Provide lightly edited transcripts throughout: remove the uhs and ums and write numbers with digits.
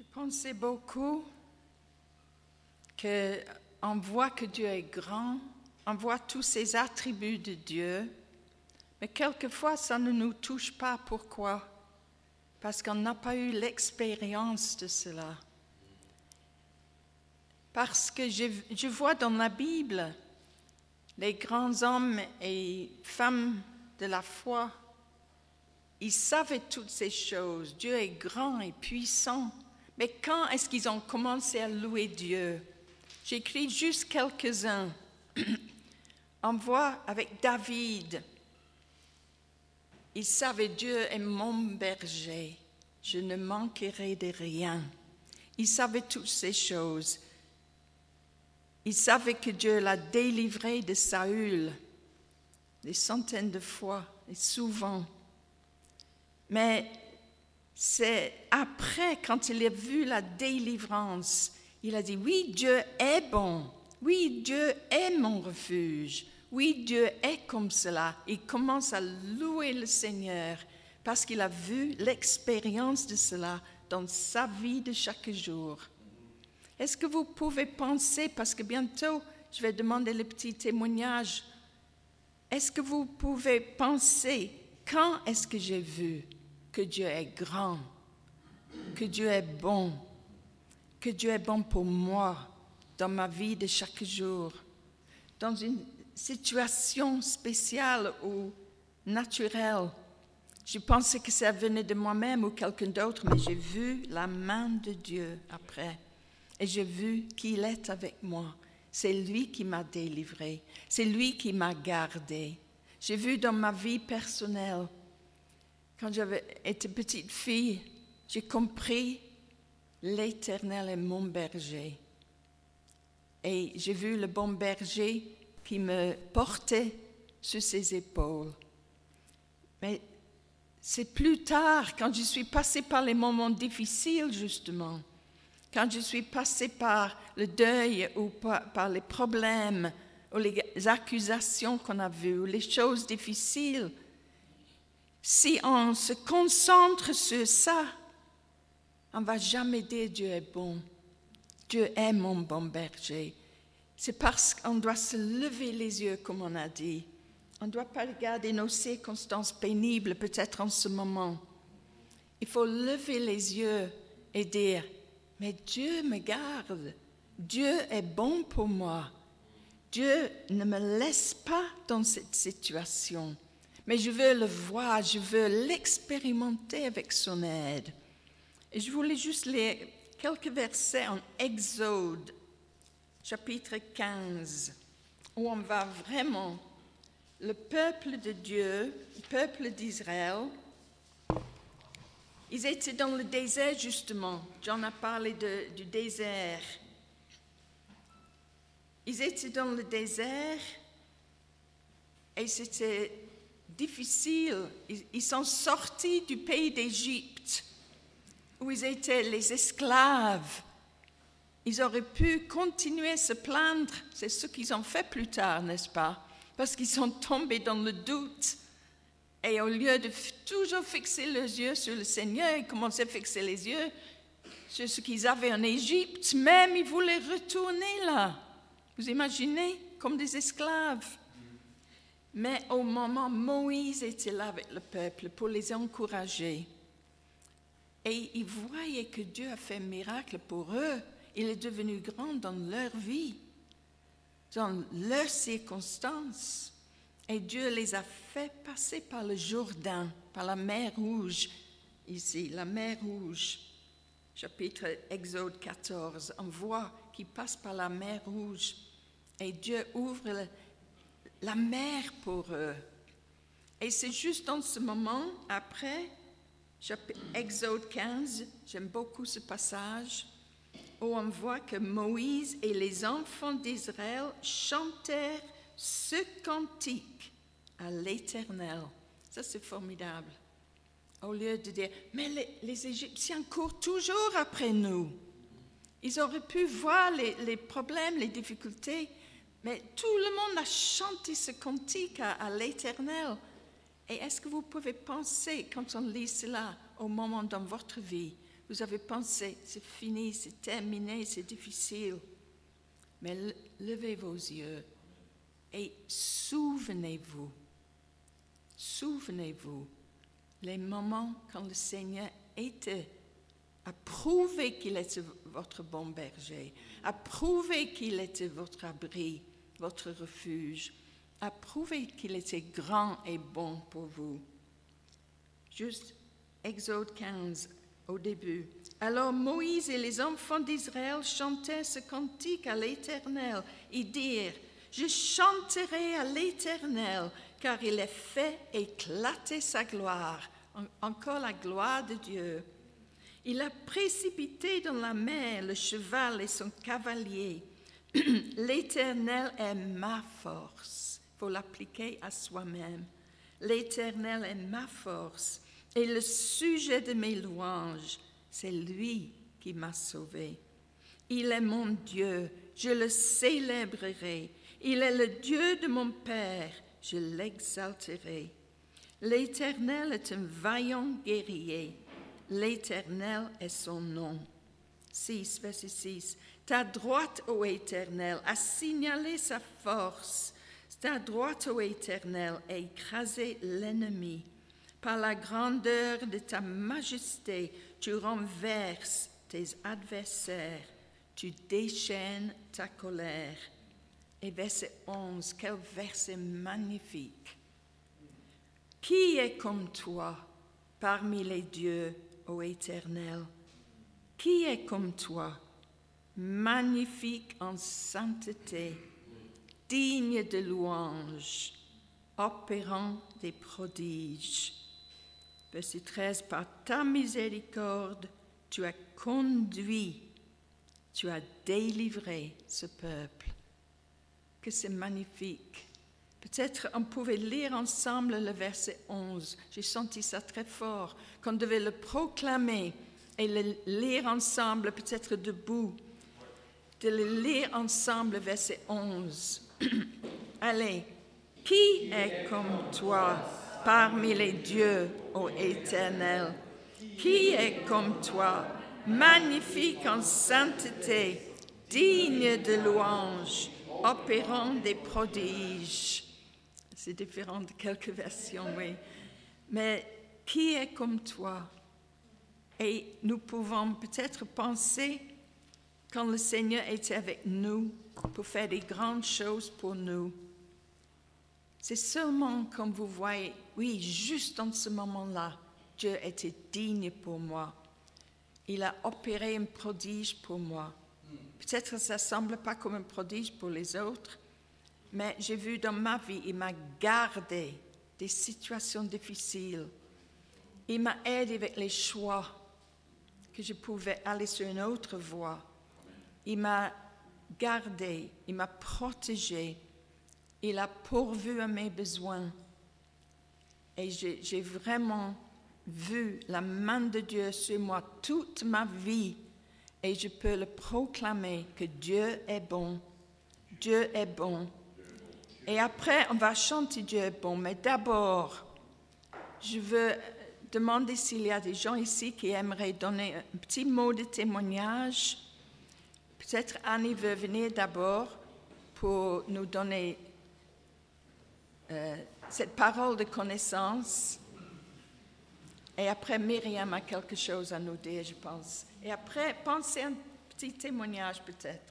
pensais beaucoup qu'on voit que Dieu est grand, on voit tous ces attributs de Dieu, mais quelquefois ça ne nous touche pas. Pourquoi? Parce qu'on n'a pas eu l'expérience de cela. Parce que je vois dans la Bible les grands hommes et femmes de la foi, ils savaient toutes ces choses. Dieu est grand et puissant. Mais quand est-ce qu'ils ont commencé à louer Dieu? J'écris juste quelques-uns. On voit avec David, il savait Dieu est mon berger, je ne manquerai de rien. Il savait toutes ces choses. Il savait que Dieu l'a délivré de Saül des centaines de fois et souvent. Mais c'est après, quand il a vu la délivrance, il a dit, oui, Dieu est bon. Oui, Dieu est mon refuge. Oui, Dieu est comme cela. Il commence à louer le Seigneur parce qu'il a vu l'expérience de cela dans sa vie de chaque jour. Est-ce que vous pouvez penser, parce que bientôt je vais demander le petit témoignage, est-ce que vous pouvez penser, quand est-ce que j'ai vu que Dieu est grand, que Dieu est bon pour moi dans ma vie de chaque jour, dans une situation spéciale ou naturelle? Je pensais que ça venait de moi-même ou quelqu'un d'autre, mais j'ai vu la main de Dieu après. Et j'ai vu qu'il est avec moi. C'est lui qui m'a délivré. C'est lui qui m'a gardé. J'ai vu dans ma vie personnelle, quand j'avais été petite fille, j'ai compris l'Éternel est mon berger. Et j'ai vu le bon berger qui me portait sur ses épaules. Mais c'est plus tard, quand je suis passée par les moments difficiles, justement, quand je suis passée par le deuil ou par les problèmes ou les accusations qu'on a vues ou les choses difficiles, si on se concentre sur ça, on ne va jamais dire Dieu est bon. Dieu est mon bon berger. C'est parce qu'on doit se lever les yeux, comme on a dit. On ne doit pas regarder nos circonstances pénibles, peut-être en ce moment. Il faut lever les yeux et dire, mais Dieu me garde. Dieu est bon pour moi. Dieu ne me laisse pas dans cette situation. Mais je veux le voir, je veux l'expérimenter avec son aide. Et je voulais juste lire quelques versets en Exode, chapitre 15, où on va vraiment, le peuple de Dieu, le peuple d'Israël, ils étaient dans le désert justement. John a parlé du désert. Ils étaient dans le désert et c'était difficile. Ils sont sortis du pays d'Égypte où ils étaient les esclaves. Ils auraient pu continuer à se plaindre. C'est ce qu'ils ont fait plus tard, n'est-ce pas? Parce qu'ils sont tombés dans le doute. Et au lieu de toujours fixer les yeux sur le Seigneur, ils commençaient à fixer les yeux sur ce qu'ils avaient en Égypte. Même, ils voulaient retourner là. Vous imaginez? Comme des esclaves. Mais au moment, Moïse était là avec le peuple pour les encourager. Et ils voyaient que Dieu a fait un miracle pour eux. Il est devenu grand dans leur vie, dans leurs circonstances. Et Dieu les a fait passer par le Jourdain, par la mer Rouge, ici, la mer Rouge. Chapitre Exode 14, on voit qu'ils passent par la mer Rouge. Et Dieu ouvre la mer pour eux. Et c'est juste dans ce moment, après, Exode 15, j'aime beaucoup ce passage, où on voit que Moïse et les enfants d'Israël chantèrent ce cantique à l'Éternel. Ça, c'est formidable. Au lieu de dire, mais les Égyptiens courent toujours après nous. Ils auraient pu voir les problèmes, les difficultés, mais tout le monde a chanté ce cantique à l'Éternel. Et est-ce que vous pouvez penser, quand on lit cela, au moment dans votre vie, Vous avez pensé, c'est fini, c'est terminé, c'est difficile. Mais levez vos yeux et souvenez-vous les moments quand le Seigneur a prouvé qu'il était votre bon berger, a prouvé qu'il était votre abri, votre refuge, a prouvé qu'il était grand et bon pour vous. Juste Exode 15, au début. Alors Moïse et les enfants d'Israël chantèrent ce cantique à l'Éternel et dirent: Je chanterai à l'Éternel, car il a fait éclater sa gloire. Encore la gloire de Dieu. Il a précipité dans la mer le cheval et son cavalier. L'Éternel est ma force. Il faut l'appliquer à soi-même. L'Éternel est ma force et le sujet de mes louanges. C'est lui qui m'a sauvé. Il est mon Dieu, je le célébrerai. Il est le Dieu de mon Père, je l'exalterai. L'Éternel est un vaillant guerrier. L'Éternel est son nom. 6, verset 6. Ta droite, ô Éternel, a signalé sa force. Ta droite, ô Éternel, a écrasé l'ennemi. Par la grandeur de ta majesté, tu renverses tes adversaires. Tu déchaînes ta colère. Et verset 11, quel verset magnifique. Qui est comme toi parmi les dieux, ô Éternel? Qui est comme toi, magnifique en sainteté, digne de louange, opérant des prodiges? Verset 13, par ta miséricorde, tu as conduit, tu as délivré ce peuple. Que c'est magnifique. Peut-être on pouvait lire ensemble le verset 11. J'ai senti ça très fort, qu'on devait le proclamer et le lire ensemble, peut-être debout. De le lire ensemble, verset 11. Allez, qui est comme toi parmi les dieux, ô Éternel? Qui est comme toi, magnifique en sainteté, digne de louange, opérant des prodiges? C'est différent de quelques versions, oui. Mais qui est comme toi? Et nous pouvons peut-être penser quand le Seigneur était avec nous pour faire des grandes choses pour nous. C'est seulement quand vous voyez, oui, juste dans ce moment-là, Dieu était digne pour moi. Il a opéré un prodige pour moi. Peut-être que ça ne semble pas comme un prodige pour les autres, mais j'ai vu dans ma vie, il m'a gardé des situations difficiles. Il m'a aidé avec les choix, que je pouvais aller sur une autre voie. Il m'a gardé, il m'a protégé, il a pourvu à mes besoins. Et j'ai vraiment vu la main de Dieu sur moi toute ma vie. Et je peux le proclamer que Dieu est bon. Dieu est bon. Et après, on va chanter Dieu est bon. Mais d'abord, je veux demander s'il y a des gens ici qui aimeraient donner un petit mot de témoignage. Peut-être Annie veut venir d'abord pour nous donner cette parole de connaissance. Et après, Myriam a quelque chose à nous dire, je pense. Et après, pensez à un petit témoignage peut-être.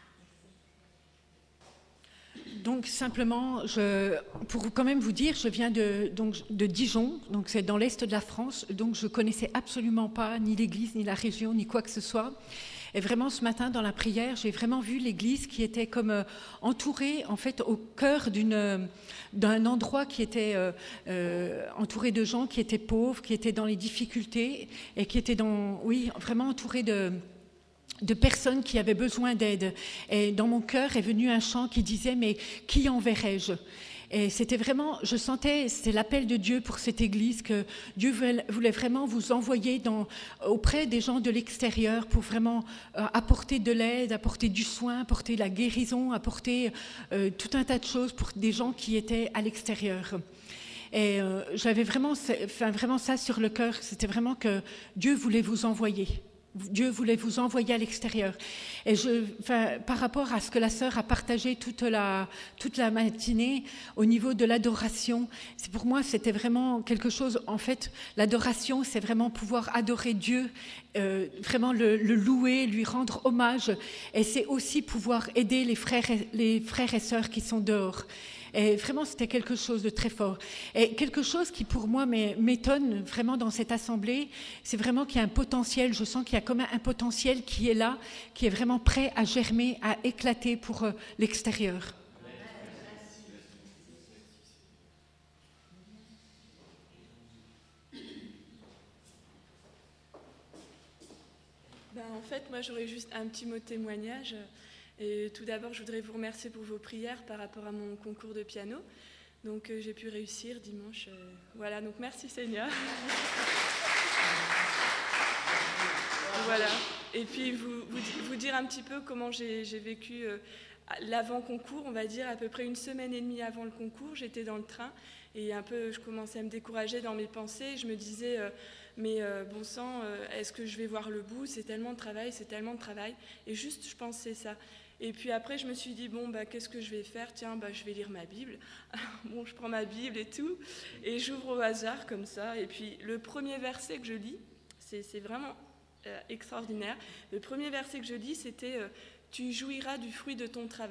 Donc simplement, pour quand même vous dire, je viens de Dijon, donc c'est dans l'est de la France, donc je connaissais absolument pas ni l'église, ni la région, ni quoi que ce soit. Et vraiment ce matin dans la prière, j'ai vraiment vu l'église qui était comme entourée en fait au cœur d'un endroit qui était entouré de gens qui étaient pauvres, qui étaient dans les difficultés et qui étaient vraiment entourés de personnes qui avaient besoin d'aide. Et dans mon cœur est venu un chant qui disait « Mais qui enverrai-je » Et c'était vraiment, je sentais, c'était l'appel de Dieu pour cette église, que Dieu voulait vraiment vous envoyer auprès des gens de l'extérieur pour vraiment apporter de l'aide, apporter du soin, apporter la guérison, apporter tout un tas de choses pour des gens qui étaient à l'extérieur. Et j'avais vraiment ça sur le cœur, c'était vraiment que Dieu voulait vous envoyer. Dieu voulait vous envoyer à l'extérieur. Et par rapport à ce que la sœur a partagé toute la matinée au niveau de l'adoration, pour moi, c'était vraiment quelque chose. En fait, l'adoration, c'est vraiment pouvoir adorer Dieu, vraiment le louer, lui rendre hommage. Et c'est aussi pouvoir aider les frères et sœurs qui sont dehors. Et vraiment, c'était quelque chose de très fort. Et quelque chose qui, pour moi, m'étonne vraiment dans cette assemblée, c'est vraiment qu'il y a un potentiel, je sens qu'il y a comme un potentiel qui est là, qui est vraiment prêt à germer, à éclater pour l'extérieur. En fait, moi, j'aurais juste un petit mot de témoignage. Et tout d'abord, je voudrais vous remercier pour vos prières par rapport à mon concours de piano. Donc, j'ai pu réussir dimanche. Voilà, donc merci Seigneur. Voilà. Et puis, vous dire un petit peu comment j'ai vécu l'avant-concours, on va dire, à peu près une semaine et demie avant le concours. J'étais dans le train et un peu, je commençais à me décourager dans mes pensées. Je me disais... mais bon sang, est-ce que je vais voir le bout? C'est tellement de travail. Et juste, je pensais ça. Et puis après, je me suis dit, qu'est-ce que je vais faire? Tiens, je vais lire ma Bible. Bon, je prends ma Bible et tout, et j'ouvre au hasard comme ça. Et puis, le premier verset que je lis, c'est vraiment extraordinaire. Le premier verset que je lis, c'était « Tu jouiras du fruit de ton travail ».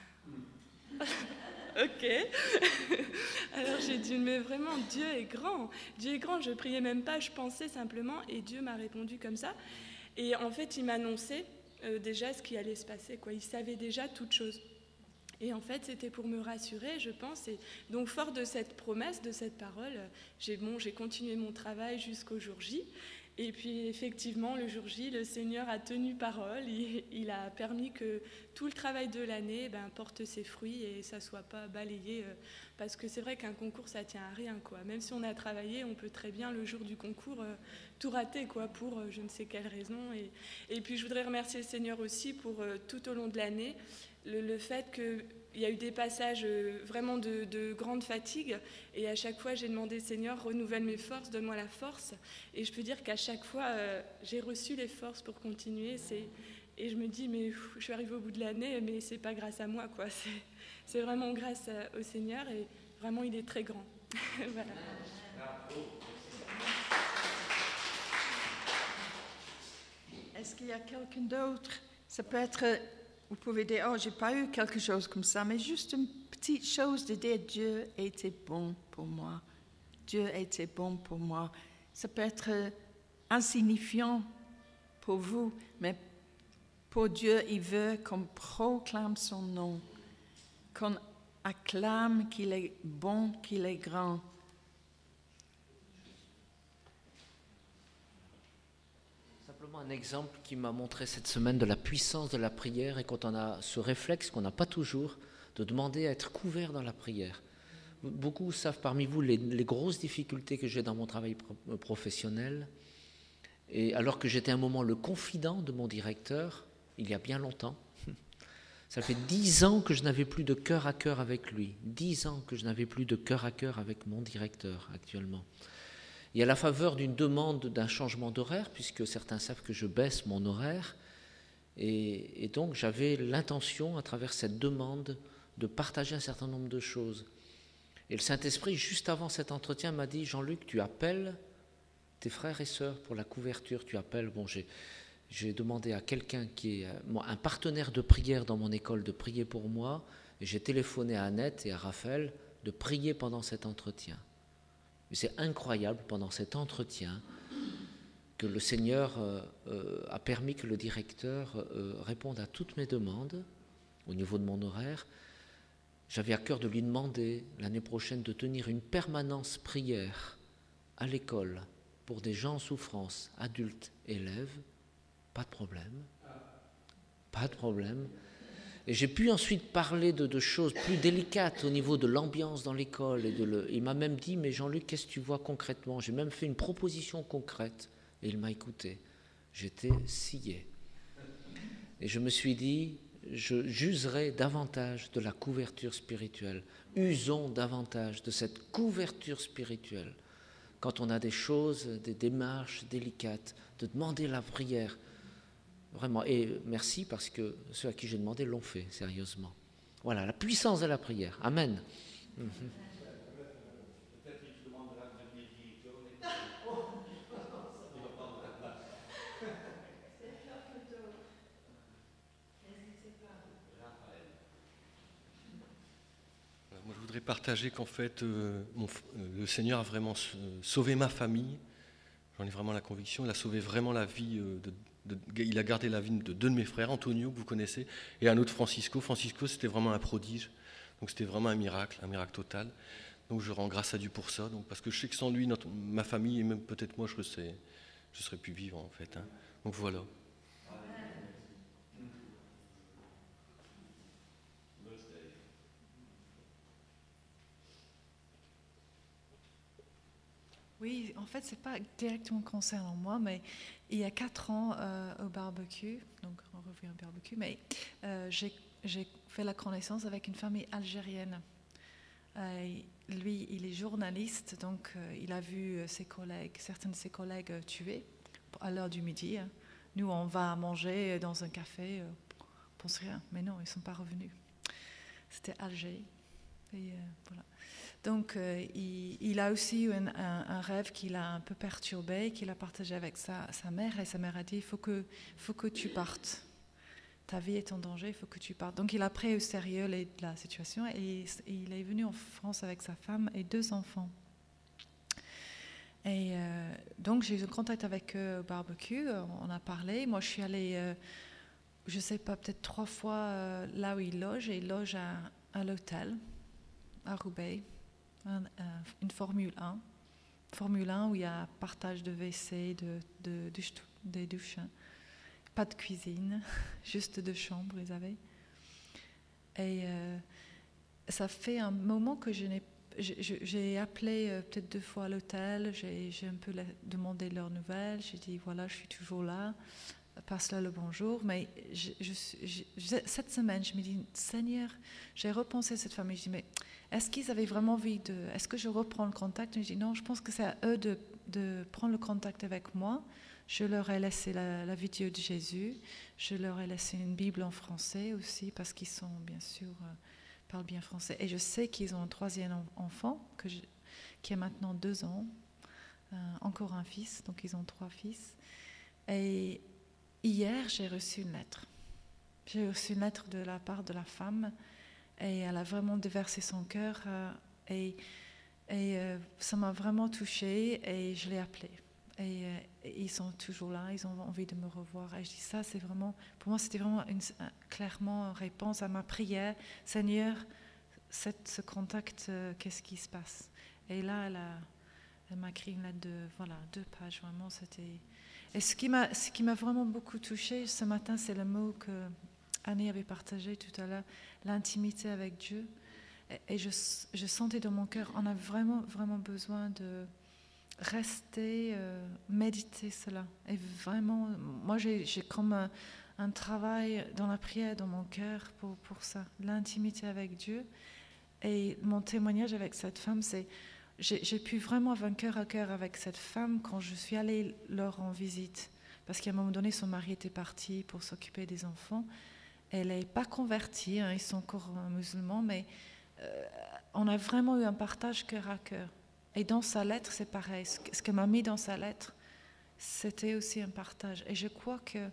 Ok. Alors j'ai dit, mais vraiment, Dieu est grand. Dieu est grand, je priais même pas, je pensais simplement, et Dieu m'a répondu comme ça. Et en fait, il m'annonçait déjà ce qui allait se passer, quoi. Il savait déjà toutes choses. Et en fait, c'était pour me rassurer, je pense. Et donc, fort de cette promesse, de cette parole, j'ai continué mon travail jusqu'au jour J. Et puis, effectivement, le jour J, le Seigneur a tenu parole. Il a permis que tout le travail de l'année porte ses fruits et ça ne soit pas balayé. Parce que c'est vrai qu'un concours, ça ne tient à rien, quoi. Même si on a travaillé, on peut très bien, le jour du concours, tout rater, quoi, pour je ne sais quelle raison. Et puis, je voudrais remercier le Seigneur aussi pour tout au long de l'année, le fait qu'il y a eu des passages vraiment de grande fatigue, et à chaque fois j'ai demandé, Seigneur, renouvelle mes forces, donne-moi la force, et je peux dire qu'à chaque fois j'ai reçu les forces pour continuer. Et je me dis, mais je suis arrivée au bout de l'année, mais c'est pas grâce à moi, quoi. C'est vraiment grâce au Seigneur, et vraiment il est très grand. Voilà. Est-ce qu'il y a quelqu'un d'autre? Ça peut être... Vous pouvez dire, j'ai pas eu quelque chose comme ça, mais juste une petite chose de dire, Dieu était bon pour moi. Dieu était bon pour moi. Ça peut être insignifiant pour vous, mais pour Dieu, il veut qu'on proclame son nom, qu'on acclame qu'il est bon, qu'il est grand. Un exemple qui m'a montré cette semaine de la puissance de la prière, et quand on a ce réflexe qu'on n'a pas toujours, de demander à être couvert dans la prière. Beaucoup savent parmi vous les grosses difficultés que j'ai dans mon travail professionnel, et alors que j'étais à un moment le confident de mon directeur, il y a bien longtemps. Ça fait 10 ans que je n'avais plus de cœur à cœur avec lui, 10 ans que je n'avais plus de cœur à cœur avec mon directeur actuellement. Et à la faveur d'une demande d'un changement d'horaire, puisque certains savent que je baisse mon horaire, et donc j'avais l'intention, à travers cette demande, de partager un certain nombre de choses. Et le Saint-Esprit, juste avant cet entretien, m'a dit, Jean-Luc, tu appelles tes frères et sœurs pour la couverture, tu appelles, j'ai demandé à quelqu'un qui est un partenaire de prière dans mon école de prier pour moi, et j'ai téléphoné à Annette et à Raphaël de prier pendant cet entretien. Mais c'est incroyable, pendant cet entretien, que le Seigneur a permis que le directeur réponde à toutes mes demandes au niveau de mon horaire. J'avais à cœur de lui demander l'année prochaine de tenir une permanence prière à l'école pour des gens en souffrance, adultes, élèves. Pas de problème. Et j'ai pu ensuite parler de choses plus délicates au niveau de l'ambiance dans l'école. Il m'a même dit, mais Jean-Luc, qu'est-ce que tu vois concrètement? J'ai même fait une proposition concrète et il m'a écouté. J'étais scié. Et je me suis dit, j'userai davantage de la couverture spirituelle. Usons davantage de cette couverture spirituelle. quand on a des choses, des démarches délicates, de demander la prière. Vraiment, et merci parce que ceux à qui j'ai demandé l'ont fait, sérieusement. Voilà, la puissance de la prière. Amen. Moi, je voudrais partager qu'en fait, le Seigneur a vraiment sauvé ma famille. J'en ai vraiment la conviction. Il a sauvé vraiment la vie. Il a gardé la vie de 2 de mes frères, Antonio, que vous connaissez, et un autre, Francisco. Francisco, c'était vraiment un prodige. Donc, c'était vraiment un miracle total. Donc, je rends grâce à Dieu pour ça. Donc, parce que je sais que sans lui, ma famille, et même peut-être moi, je serais plus vivant, en fait. Hein. Donc, voilà. Oui, en fait, c'est pas directement concernant moi, mais il y a 4 ans au barbecue, donc on revient au barbecue, mais j'ai fait la connaissance avec une famille algérienne. Lui, il est journaliste, donc il a vu certains de ses collègues tués à l'heure du midi. Hein. Nous, on va manger dans un café, on pense rien, mais non, ils ne sont pas revenus. C'était Alger, et voilà. Donc, il a aussi eu un rêve qui l'a un peu perturbé, qu'il a partagé avec sa mère, et sa mère a dit, il faut que tu partes. Ta vie est en danger, il faut que tu partes. Donc, il a pris au sérieux la situation, et il est venu en France avec sa femme et 2 enfants. Et donc, j'ai eu un contact avec eux au barbecue, on a parlé. Moi, je suis allée, je ne sais pas, peut-être 3 fois là où il loge, et il loge à l'hôtel, à Roubaix. Une Formule 1 où il y a partage de WC, des douches, pas de cuisine, juste 2 chambres ils avaient. Et ça fait un moment que j'ai appelé peut-être 2 fois à l'hôtel, j'ai un peu demandé leurs nouvelles, j'ai dit voilà, je suis toujours là, passe-leur le bonjour. Mais cette semaine, je me dis, Seigneur, j'ai repensé à cette famille, je dis, mais est-ce qu'ils avaient vraiment envie est-ce que je reprends le contact? Et je dis non, je pense que c'est à eux de prendre le contact avec moi. Je leur ai laissé la vidéo de Jésus, je leur ai laissé une Bible en français aussi, parce qu'ils sont, bien sûr, parlent bien français. Et je sais qu'ils ont un 3e enfant, qui a maintenant 2 ans, encore un fils, donc ils ont 3 fils. Et hier, j'ai reçu une lettre. J'ai reçu une lettre de la part de la femme, et elle a vraiment déversé son cœur, et ça m'a vraiment touchée, et je l'ai appelée. Et ils sont toujours là, ils ont envie de me revoir. Et je dis ça, c'est vraiment, pour moi, c'était vraiment clairement une réponse à ma prière. Seigneur, ce contact, qu'est-ce qui se passe? Et là, elle m'a écrit une lettre de 2 pages, vraiment, c'était... Et ce qui m'a vraiment beaucoup touchée ce matin, c'est le mot que Annie avait partagé tout à l'heure, l'intimité avec Dieu. Et je sentais dans mon cœur, on a vraiment, vraiment besoin de rester, méditer cela. Et vraiment, moi j'ai comme un travail dans la prière, dans mon cœur pour ça, l'intimité avec Dieu. Et mon témoignage avec cette femme, c'est j'ai pu vraiment avoir un cœur à cœur avec cette femme quand je suis allée leur en visite. Parce qu'à un moment donné, son mari était parti pour s'occuper des enfants. Elle n'est pas convertie, hein, ils sont encore musulmans, mais on a vraiment eu un partage cœur à cœur. Et dans sa lettre, c'est pareil. Ce qu'elle m'a mis dans sa lettre, c'était aussi un partage. Et je crois que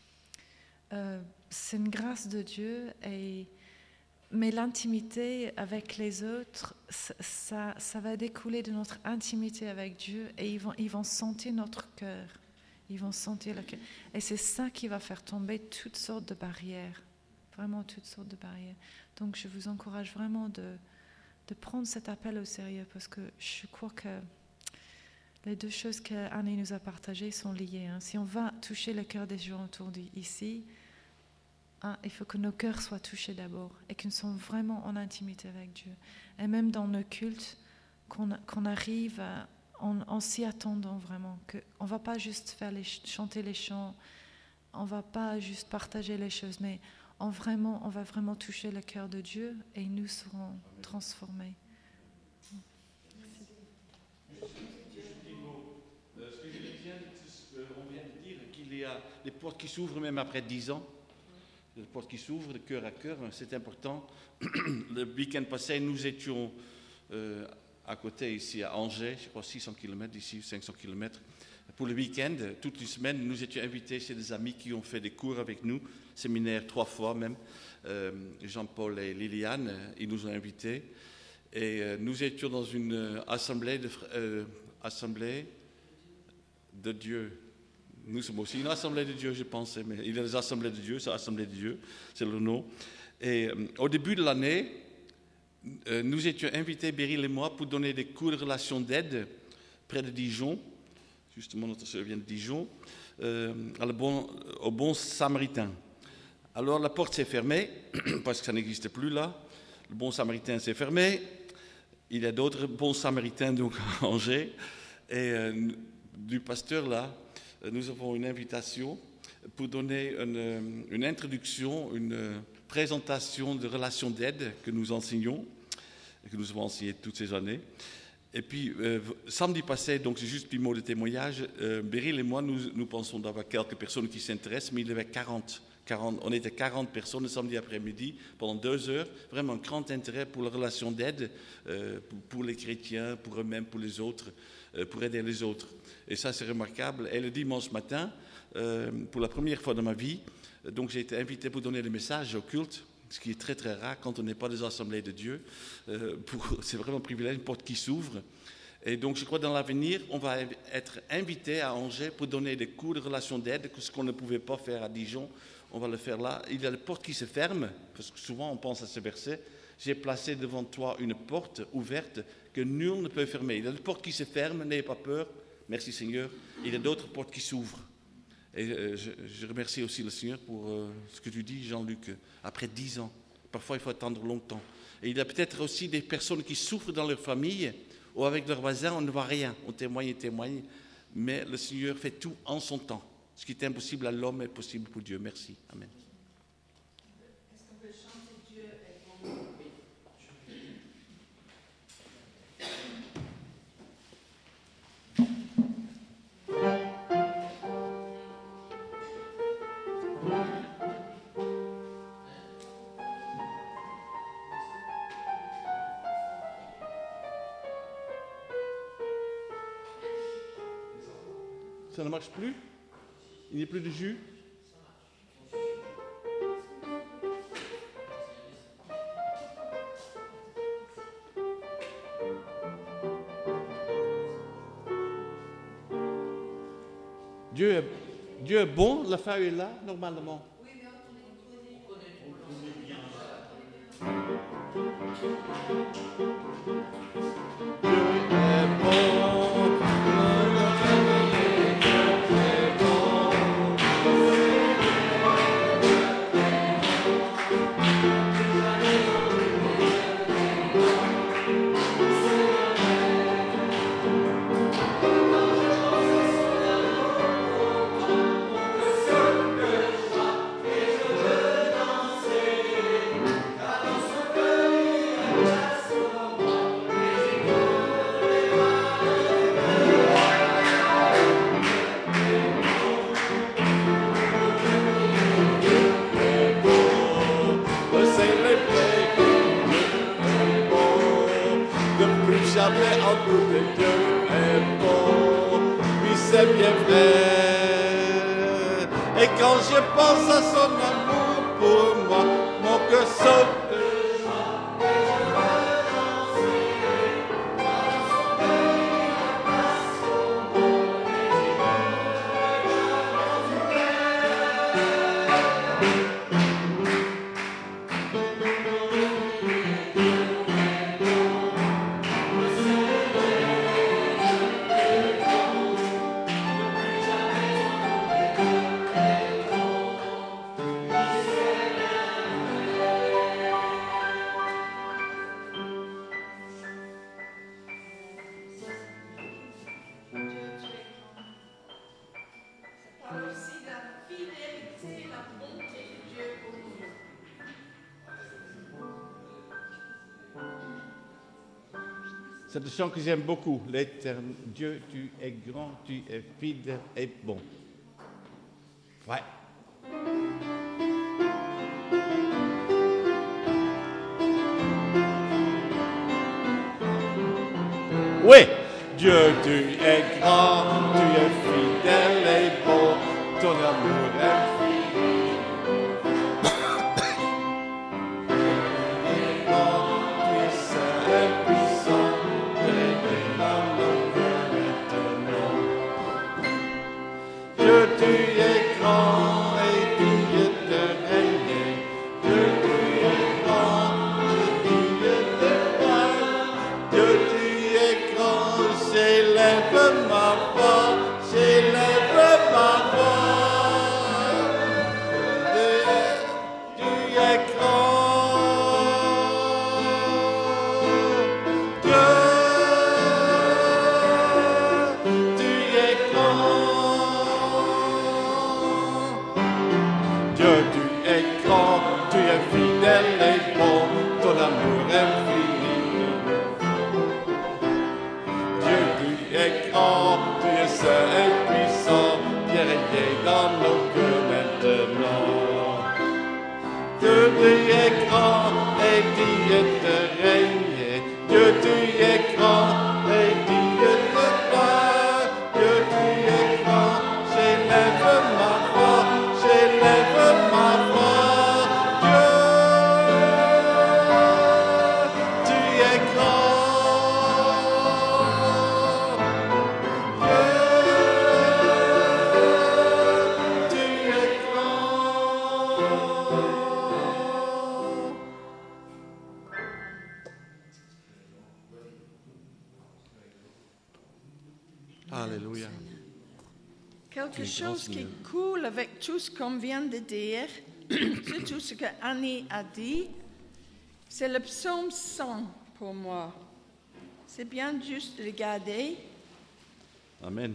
c'est une grâce de Dieu, mais l'intimité avec les autres, ça va découler de notre intimité avec Dieu, et ils vont sentir notre cœur. Ils vont sentir le cœur. Et c'est ça qui va faire tomber toutes sortes de barrières. Vraiment toutes sortes de barrières. Donc je vous encourage vraiment de prendre cet appel au sérieux, parce que je crois que les 2 choses qu'Annie nous a partagées sont liées. Hein. Si on va toucher le cœur des gens autour d'ici, il faut que nos cœurs soient touchés d'abord, et que nous sommes vraiment en intimité avec Dieu. Et même dans nos cultes, qu'on arrive en s'y attendant vraiment, qu'on ne va pas juste chanter les chants, on ne va pas juste partager les choses, mais on va vraiment toucher le cœur de Dieu, et nous serons transformés. y a des portes qui s'ouvrent même après 10 ans. Des portes qui s'ouvrent de cœur à cœur, c'est important. Le week-end passé, nous étions à côté, ici à Angers, je crois 600 km d'ici, 500 km. Pour le week-end, toute une semaine, nous étions invités chez des amis qui ont fait des cours avec nous, séminaire 3 fois même. Jean-Paul et Liliane, ils nous ont invités. Et nous étions dans une assemblée de Dieu. Nous sommes aussi une assemblée de Dieu, je pense, mais il y a des assemblées de Dieu, c'est l'assemblée de Dieu, c'est le nom. Et au début de l'année, nous étions invités, Beryl et moi, pour donner des cours de relations d'aide près de Dijon. Justement, notre sœur vient de Dijon, au Bon Samaritain. Alors la porte s'est fermée, parce que ça n'existe plus là. Le Bon Samaritain s'est fermé. Il y a d'autres bons Samaritains donc à Angers. Et du pasteur là, nous avons une invitation pour donner une introduction, une présentation de relations d'aide que nous enseignons, que nous avons enseigné toutes ces années. Et puis, samedi passé, donc c'est juste du mot de témoignage, Beryl et moi, nous pensons d'avoir quelques personnes qui s'intéressent, mais il y avait 40. On était 40 personnes le samedi après-midi, pendant 2 heures, vraiment un grand intérêt pour la relation d'aide, pour les chrétiens, pour eux-mêmes, pour les autres, pour aider les autres. Et ça, c'est remarquable. Et le dimanche matin, pour la première fois dans ma vie, donc j'ai été invité pour donner le message au culte, ce qui est très très rare quand on n'est pas des assemblées de Dieu. C'est vraiment un privilège, une porte qui s'ouvre. Et donc je crois dans l'avenir, on va être invité à Angers pour donner des cours de relations d'aide, ce qu'on ne pouvait pas faire à Dijon. On va le faire là. Il y a la porte qui se ferme, parce que souvent on pense à ce verset. J'ai placé devant toi une porte ouverte que nul ne peut fermer. Il y a une porte qui se ferme, n'ayez pas peur. Merci Seigneur. Il y a d'autres portes qui s'ouvrent. Et je remercie aussi le Seigneur pour ce que tu dis, Jean-Luc. Après 10 ans, parfois il faut attendre longtemps. Et il y a peut-être aussi des personnes qui souffrent dans leur famille ou avec leurs voisins, on ne voit rien. On témoigne. Mais le Seigneur fait tout en son temps. Ce qui est impossible à l'homme est possible pour Dieu. Merci. Amen. Est-ce qu'on peut chanter Dieu est bon? Ça ne marche plus? Il n'y a plus de jus? Dieu est bon, la feuille est là, normalement. Et quand je pense à son amour pour moi, mon cœur saute. C'est un chant que j'aime beaucoup. L'éternel Dieu, tu es grand, tu es fidèle et bon. Ouais. Oui, Dieu, tu es grand, tu es fidèle et beau, ton amour est infini. Tu es grand, tu es saint et puissant, régné dans nos cœurs maintenant. Dieu, tu es grand et digne de régner. Dieu, tu es grand et digne de régner. Dieu, tu es grand, j'élève ma voix, j'élève ma voix. Tu es grand. Dieu, tu es grand. Dieu, tu es grand, tu es fidèle et bon, ton amour est infini. Dieu, tu es grand, tu es saint et puissant, viens régner dans nos cœurs maintenant. Dieu, tu es grand et digne de régner. Dieu, tu es grand et digne de régner. Dieu, tu es grand, j'élève ma voix, j'élève ma voix. Dieu, tu es grand. Dieu, tu es grand. Alléluia. Quelque Tu es grand, chose qui Seigneur. est cool avec tout ce qu'on vient de dire, surtout ce que Annie a dit, c'est le psaume 100 pour moi. C'est bien juste de regarder Amen.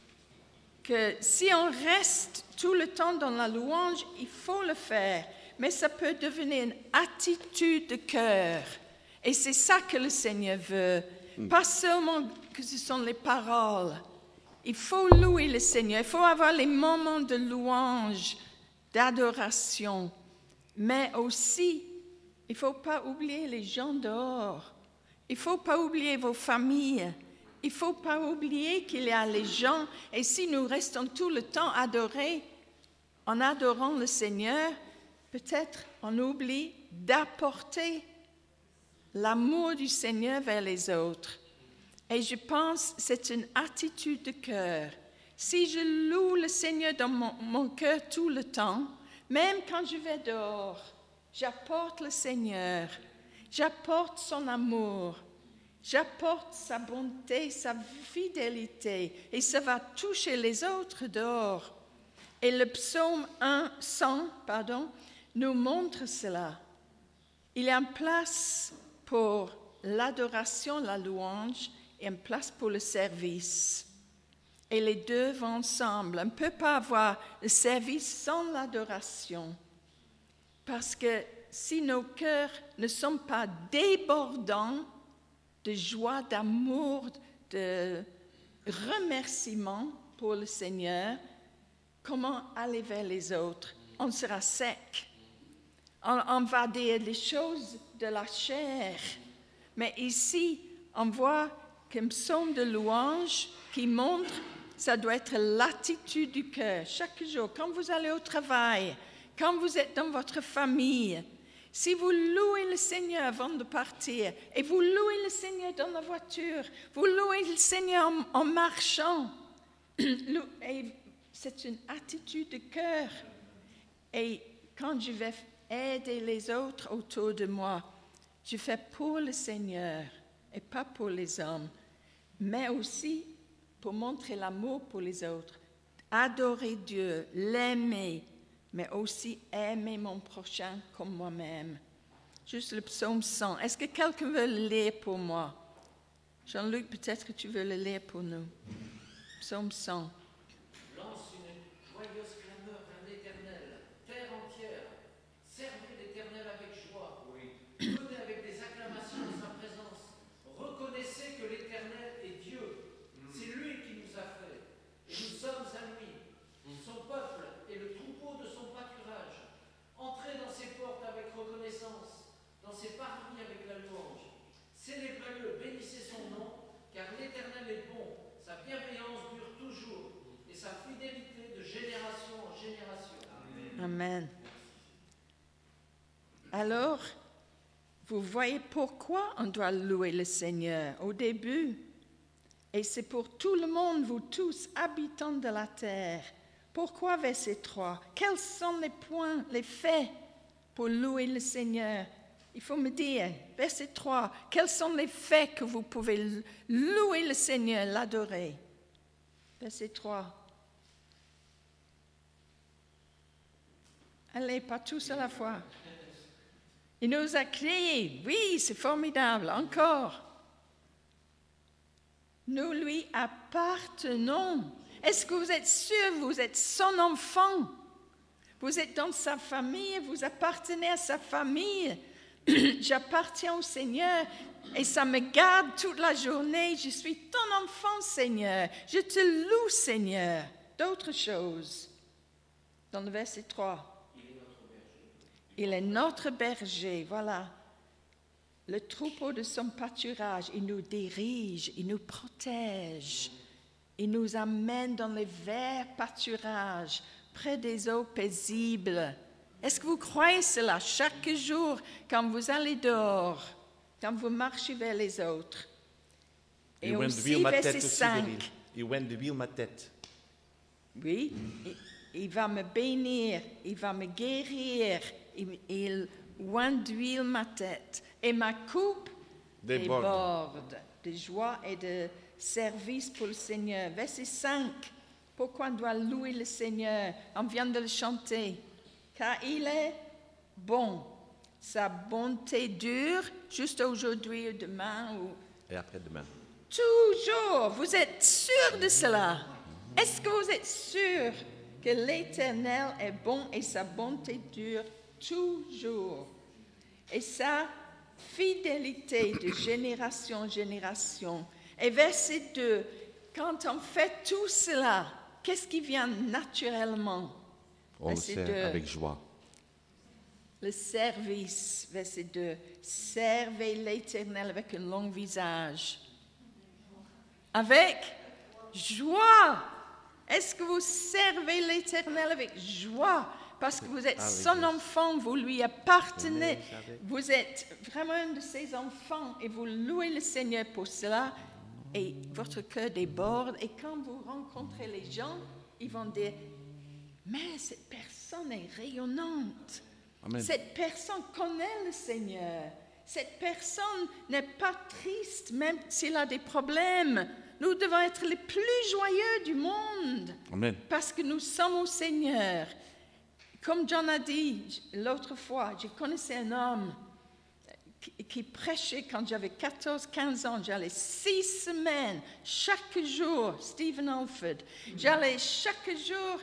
que si on reste tout le temps dans la louange, il faut le faire, mais ça peut devenir une attitude de cœur. Et c'est ça que le Seigneur veut. Pas seulement que ce sont les paroles. Il faut louer le Seigneur, il faut avoir les moments de louange, d'adoration, mais aussi, il ne faut pas oublier les gens dehors. Il ne faut pas oublier vos familles. Il ne faut pas oublier qu'il y a les gens. Et si nous restons tout le temps adorés, en adorant le Seigneur, peut-être on oublie d'apporter l'amour du Seigneur vers les autres. Et je pense que c'est une attitude de cœur. Si je loue le Seigneur dans mon cœur tout le temps, même quand je vais dehors, j'apporte le Seigneur, j'apporte son amour, j'apporte sa bonté, sa fidélité, et ça va toucher les autres dehors. Et le psaume 100 nous montre cela. Il y a une place pour l'adoration, la louange, et une place pour le service. Et les deux vont ensemble. On ne peut pas avoir le service sans l'adoration. Parce que si nos cœurs ne sont pas débordants de joie, d'amour, de remerciement pour le Seigneur, comment aller vers les autres? On sera sec. On va dire les choses de la chair. Mais ici, on voit qu'un psaume de louange qui montre, ça doit être l'attitude du cœur. Chaque jour, quand vous allez au travail, quand vous êtes dans votre famille, si vous louez le Seigneur avant de partir, et vous louez le Seigneur dans la voiture, vous louez le Seigneur en marchant, et c'est une attitude de cœur. Et quand je vais aider les autres autour de moi, je fais pour le Seigneur et pas pour les hommes, mais aussi pour montrer l'amour pour les autres, adorer Dieu, l'aimer, mais aussi aimer mon prochain comme moi-même. Juste le psaume 100. Est-ce que quelqu'un veut le lire pour moi? Jean-Luc, peut-être que tu veux le lire pour nous. Psaume 100. Lance une joyeuse clameur vers l'Éternel, terre entière. Servez l'Éternel avec joie. Venez avec des acclamations de sa présence. Reconnaissez que l'Éternel est Dieu. C'est lui qui nous a fait. Et nous sommes à lui. Son peuple est le troupeau ses parvis avec la louange. Célébrez-le, bénissez son nom, car l'Éternel est bon, sa bienveillance dure toujours, et sa fidélité de génération en génération. Amen. Alors, vous voyez pourquoi on doit louer le Seigneur au début. Et c'est pour tout le monde, vous tous, habitants de la terre. Pourquoi verset 3? Quels sont les points, les faits pour louer le Seigneur? Il faut me dire, verset 3, quels sont les faits que vous pouvez louer le Seigneur, l'adorer? Verset 3. Allez, pas tous à la fois. Il nous a créés. Oui, c'est formidable. Encore. Nous lui appartenons. Est-ce que vous êtes sûr, vous êtes son enfant? Vous êtes dans sa famille, vous appartenez à sa famille. J'appartiens au Seigneur et ça me garde toute la journée. Je suis ton enfant, Seigneur. Je te loue, Seigneur. D'autres choses. Dans le verset 3. Il est notre berger, voilà. Le troupeau de son pâturage, il nous dirige, il nous protège. Il nous amène dans les verts pâturages, près des eaux paisibles. Est-ce que vous croyez cela chaque jour quand vous allez dehors, quand vous marchez vers les autres? Et aussi, verset 5. Il huile ma tête. Oui, il va me bénir, il va me guérir, il huile ma tête. Et ma coupe déborde de joie et de service pour le Seigneur. Verset 5. Pourquoi on doit louer le Seigneur? On vient de le chanter. Car il est bon. Sa bonté dure juste aujourd'hui ou demain. Et après-demain. Toujours. Vous êtes sûr de cela? Est-ce que vous êtes sûr que l'Éternel est bon et sa bonté dure toujours? Et sa fidélité de génération en génération. Et verset 2, quand on fait tout cela, qu'est-ce qui vient naturellement? On le sert avec joie. Le service, verset 2. Servez l'Éternel avec un long visage. Avec joie. Est-ce que vous servez l'Éternel avec joie? Parce que vous êtes son enfant, vous lui appartenez. Vous êtes vraiment un de ses enfants et vous louez le Seigneur pour cela. Et votre cœur déborde. Et quand vous rencontrez les gens, ils vont dire, mais cette personne est rayonnante. Amen. Cette personne connaît le Seigneur. Cette personne n'est pas triste, même s'il a des problèmes. Nous devons être les plus joyeux du monde. Amen. Parce que nous sommes au Seigneur. Comme John a dit l'autre fois, je connaissais un homme qui prêchait quand j'avais 14-15 ans. J'allais 6 semaines, chaque jour, Stephen Alford. J'allais chaque jour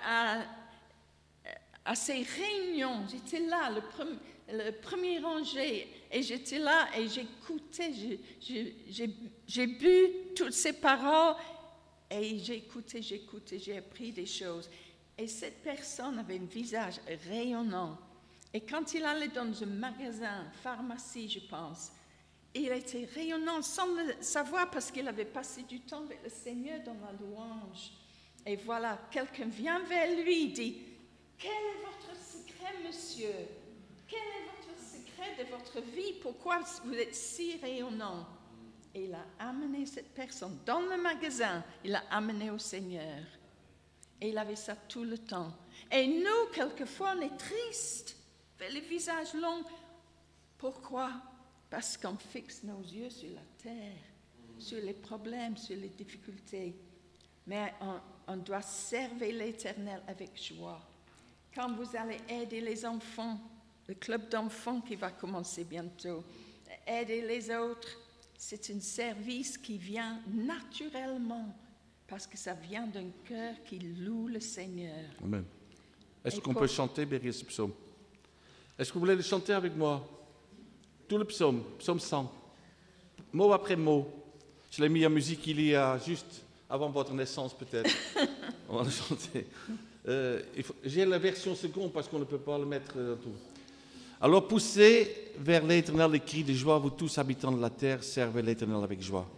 à ces réunions. J'étais là, le premier rangé, et j'étais là et j'écoutais. J'ai bu toutes ces paroles et j'ai écouté, j'ai appris des choses. Et cette personne avait un visage rayonnant. Et quand il allait dans un magasin, pharmacie, je pense, il était rayonnant sans le savoir parce qu'il avait passé du temps avec le Seigneur dans la louange. Et voilà, quelqu'un vient vers lui et dit, « Quel est votre secret, monsieur? Quel est votre secret de votre vie? Pourquoi vous êtes si rayonnant? » Et il a amené cette personne dans le magasin, il l'a amené au Seigneur. Et il avait ça tout le temps. Et nous, quelquefois, on est tristes, fait le visage long. Pourquoi? Parce qu'on fixe nos yeux sur la terre, sur les problèmes, sur les difficultés. Mais on doit servir l'Éternel avec joie. Quand vous allez aider les enfants, le club d'enfants qui va commencer bientôt, aider les autres, c'est un service qui vient naturellement. Parce que ça vient d'un cœur qui loue le Seigneur. Amen. Est-ce qu'on peut chanter, Béry, ce psaume? Est-ce que vous voulez le chanter avec moi? Tout le psaume, psaume 100. Mot après mot. Je l'ai mis en musique il y a juste avant votre naissance, peut-être. On va le chanter. J'ai la version seconde parce qu'on ne peut pas le mettre tout. Alors poussez vers l'Éternel les cris de joie, vous tous habitants de la terre, servez l'Éternel avec joie.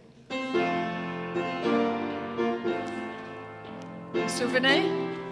Vous vous souvenez?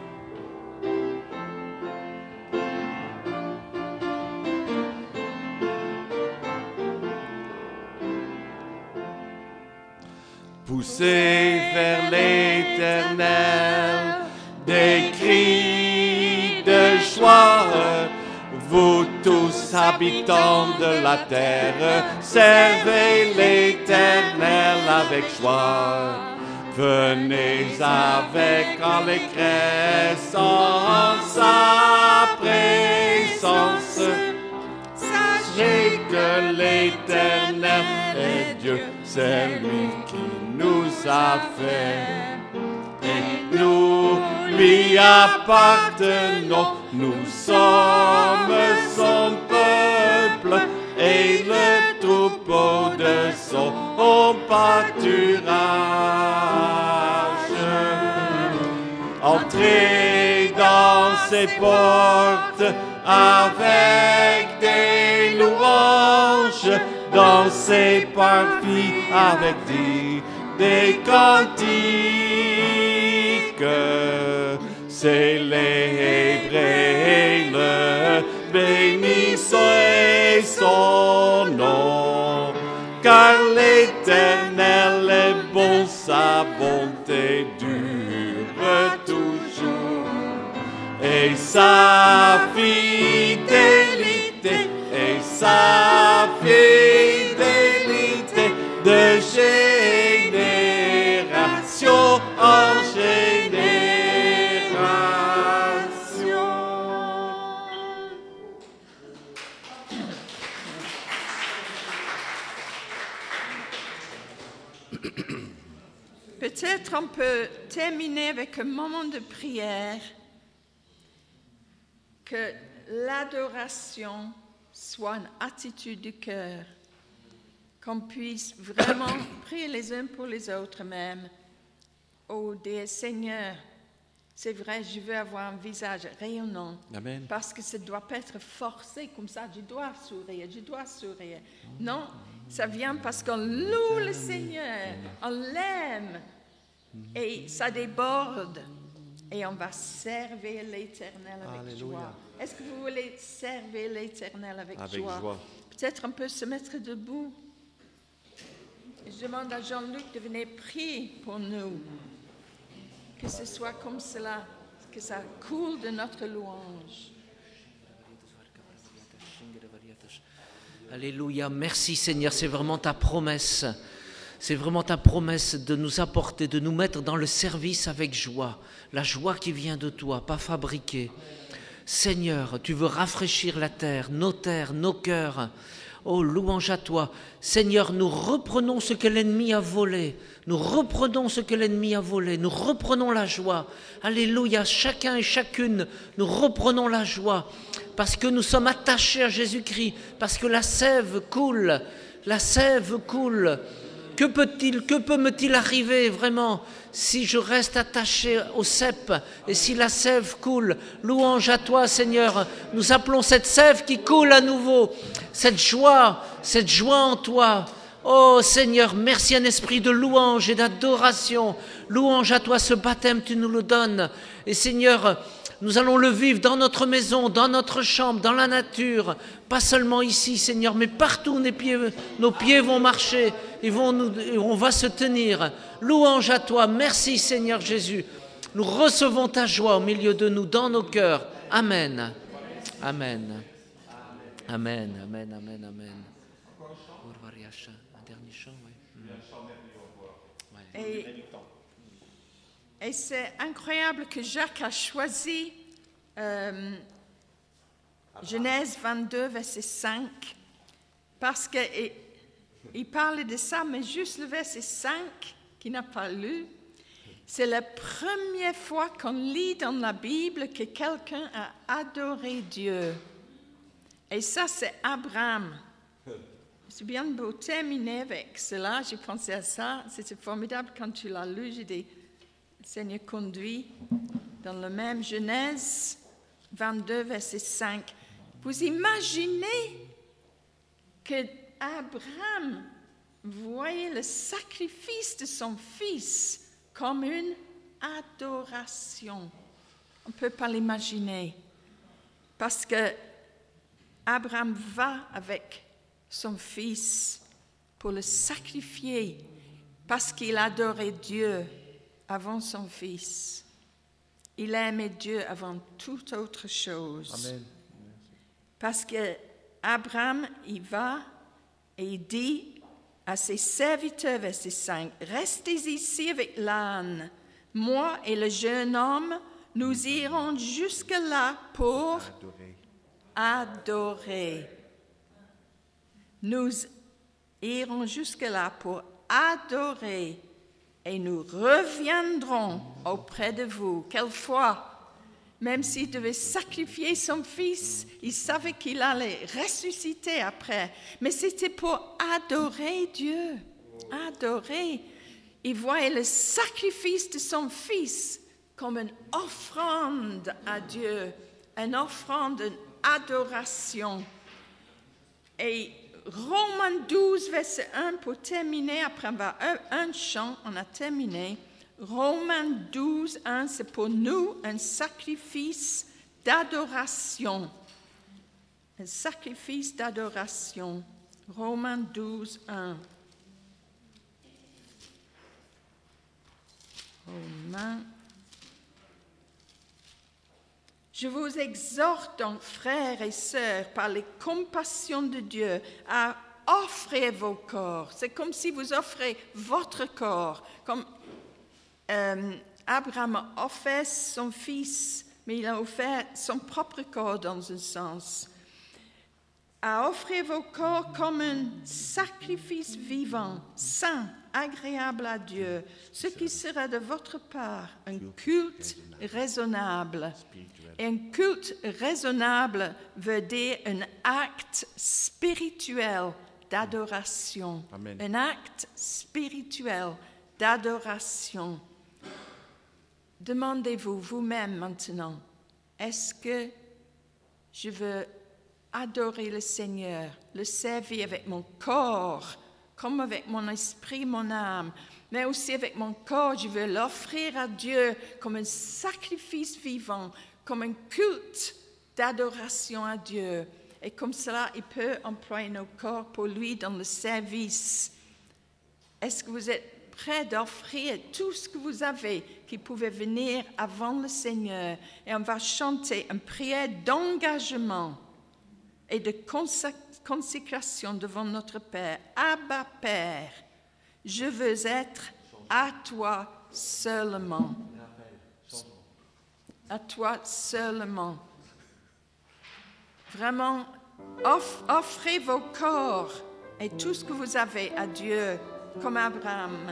Poussez vers l'Éternel des cris de joie, vous tous habitants de la terre, servez l'Éternel avec joie. Venez avec allégresse en sa présence. Sachez que l'Éternel est Dieu, c'est lui qui nous a fait. Et nous lui appartenons, nous sommes son peuple et le troupeau de son pâturage. Entrez dans ses portes avec des louanges, dans ses parvis avec des cantiques. Célébrez-le, bénissez son nom, car l'Éternel est bon, sa bonté dure toujours, et sa fidélité, de génération en génération. Peut-être on peut terminer avec un moment de prière, que l'adoration soit une attitude du cœur, qu'on puisse vraiment prier les uns pour les autres même. Oh, Dieu Seigneur, c'est vrai, je veux avoir un visage rayonnant. Amen. Parce que ça ne doit pas être forcé comme ça, je dois sourire. Non, ça vient parce qu'on loue le Seigneur, on l'aime, et ça déborde. Et on va servir l'Éternel avec joie. Est-ce que vous voulez servir l'Éternel avec joie? Peut-être on peut se mettre debout. Je demande à Jean-Luc de venir prier pour nous. Que ce soit comme cela, que ça coule de notre louange. Alléluia, merci Seigneur, c'est vraiment ta promesse. C'est vraiment ta promesse de nous apporter, de nous mettre dans le service avec joie. La joie qui vient de toi, pas fabriquée. Seigneur, tu veux rafraîchir la terre, nos cœurs. Oh, louange à toi. Seigneur, nous reprenons ce que l'ennemi a volé. Nous reprenons la joie. Alléluia, chacun et chacune, nous reprenons la joie. Parce que nous sommes attachés à Jésus-Christ. Parce que la sève coule. Que peut me-t-il arriver vraiment si je reste attaché au cep et si la sève coule? Louange à toi, Seigneur. Nous appelons cette sève qui coule à nouveau, cette joie en toi. Oh Seigneur, merci, un esprit de louange et d'adoration. Louange à toi, ce baptême, tu nous le donnes. Et Seigneur, nous allons le vivre dans notre maison, dans notre chambre, dans la nature, pas seulement ici, Seigneur, mais partout nos pieds vont marcher et on va se tenir. Louange à toi, merci Seigneur Jésus. Nous recevons ta joie au milieu de nous, dans nos cœurs. Amen. Amen. Amen, amen, amen, amen. Un dernier chant, oui. Et c'est incroyable que Jacques a choisi Genèse 22, verset 5, parce qu'il parle de ça, mais juste le verset 5 qu'il n'a pas lu, c'est la première fois qu'on lit dans la Bible que quelqu'un a adoré Dieu. Et ça, c'est Abraham. C'est bien beau terminer avec cela, j'ai pensé à ça, c'était formidable quand tu l'as lu, j'ai dit, Seigneur conduit dans le même Genèse 22, verset 5. Vous imaginez que Abraham voyait le sacrifice de son fils comme une adoration. On ne peut pas l'imaginer. Parce que Abraham va avec son fils pour le sacrifier, parce qu'il adorait Dieu avant son fils. Il aimait Dieu avant toute autre chose. Amen. Parce que Abraham, il va et il dit à ses serviteurs, verset 5, « Restez ici avec l'âne. Moi et le jeune homme, nous irons jusque-là pour adorer. Nous irons jusque-là pour adorer et nous reviendrons auprès de vous. » Quelle foi! Même s'il devait sacrifier son fils, il savait qu'il allait ressusciter après. Mais c'était pour adorer Dieu. Adorer. Il voyait le sacrifice de son fils comme une offrande à Dieu, une offrande, une adoration. Et Romains 12, verset 1, pour terminer, après avoir un chant, on a terminé. Romains 12, 1, c'est pour nous un sacrifice d'adoration. Un sacrifice d'adoration. Romains 12, 1. Romains. Je vous exhorte donc, frères et sœurs, par les compassions de Dieu, à offrir vos corps. C'est comme si vous offrez votre corps, comme Abraham a offert son fils, mais il a offert son propre corps dans un sens. À offrir vos corps comme un sacrifice vivant, saint, agréable à Dieu, ce qui sera de votre part un culte raisonnable. Et un culte raisonnable veut dire un acte spirituel d'adoration. Amen. Un acte spirituel d'adoration. Demandez-vous vous-même maintenant, est-ce que je veux adorer le Seigneur, le servir avec mon corps, comme avec mon esprit, mon âme, mais aussi avec mon corps, je veux l'offrir à Dieu comme un sacrifice vivant, comme un culte d'adoration à Dieu. Et comme cela, il peut employer nos corps pour lui dans le service. Est-ce que vous êtes prêt d'offrir tout ce que vous avez qui pouvait venir avant le Seigneur? Et on va chanter une prière d'engagement et de consécration devant notre Père. Abba, Père, je veux être à toi seulement. À toi seulement. Vraiment, offrez vos corps et tout ce que vous avez à Dieu, comme Abraham.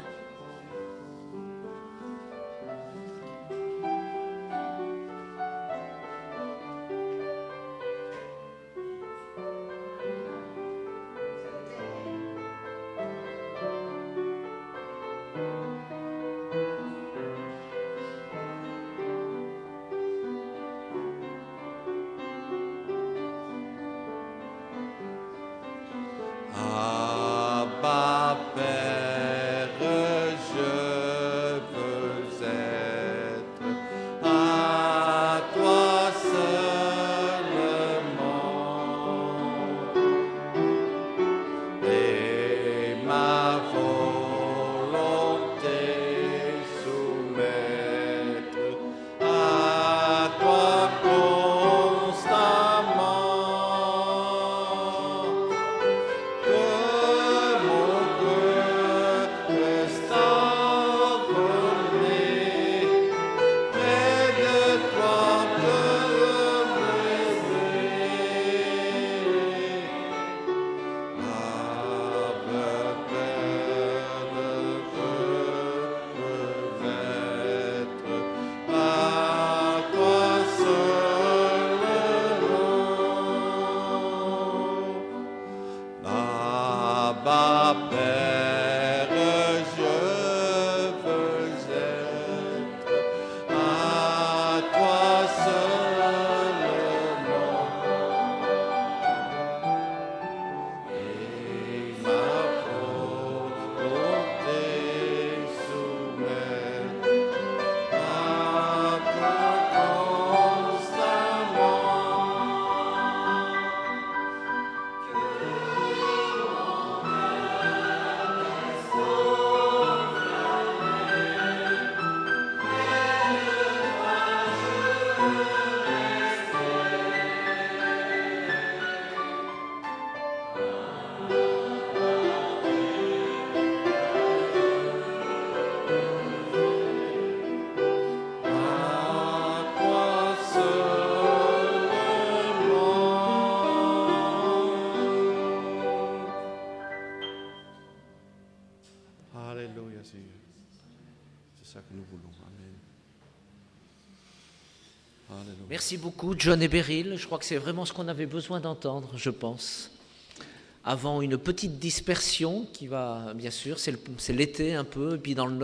Abba, Père, Merci beaucoup, John et Beryl. Je crois que c'est vraiment ce qu'on avait besoin d'entendre, je pense. Avant une petite dispersion qui va, bien sûr, c'est l'été un peu, et puis dans le